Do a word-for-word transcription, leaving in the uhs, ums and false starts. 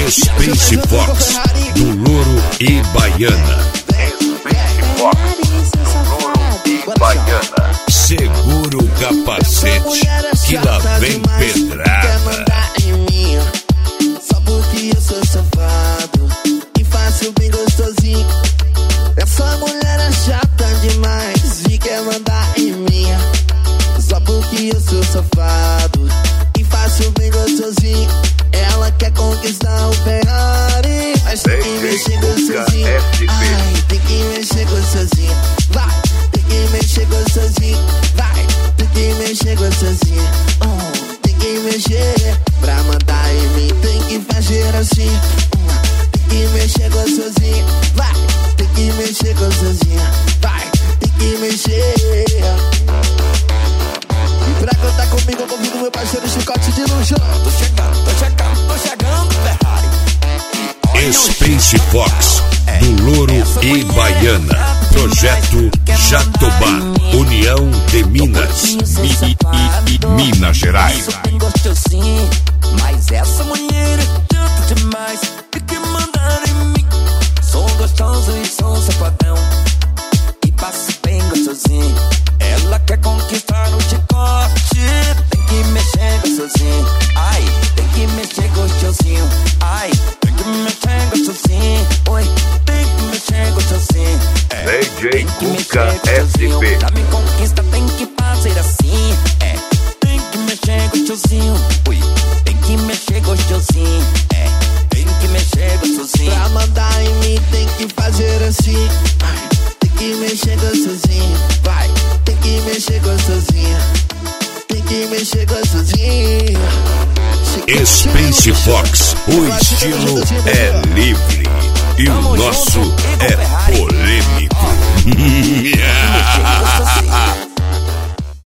Space Fox, do Louro e Baiana. Space Fox, do Louro e Baiana. Segura o capacete, que lá vem pedrada. Só porque eu sou safado e faço bem gostosinho. Essa mulher é chata demais e quer mandar em mim. Só porque eu sou safado e faço bem gostosinho. Ela quer conquistar o Ferrari, mas tem que mexer gostosinho. Ai, tem que mexer gostosinho. Vai, tem que mexer gostosinho. Vai, tem que mexer gostosinho. Oh, tem que mexer. Pra mandar em mim tem que fazer assim. Tem que mexer gostosinho. Vai, tem que mexer gostosinho. Vai, tem que mexer. E pra cantar comigo eu convido meu parceiro Chicote de Luxo. Tô chegando, tô chegando, tô chegando, Ferrari. Space Fox, do Louro e Baiana. Projeto Jatobá, União de Minas Mi, I, I, Minas Gerais. Mas essa mulher é tanto demais, tem que mandar em mim. Sou gostoso e sou sapadão e passo bem gostosinho. Ela quer conquistar o chicote, tem que mexer gostosinho. Ai, tem que mexer gostosinho. Ai, tem que mexer gostosinho. Oi, tem que mexer gostosinho. D J Cuca S P. Pra me conquista tem que fazer assim. É, tem que mexer gostosinho. Oi, tem que mexer gostosinho. É, tem que mexer gostosinho. Pra mandar em mim tem que fazer assim. Ai, tem que mexer gostosinho. Vai, tem que mexer gostosinho. Tem que mexer gostosinho. Space Fox, o estilo é livre e o nosso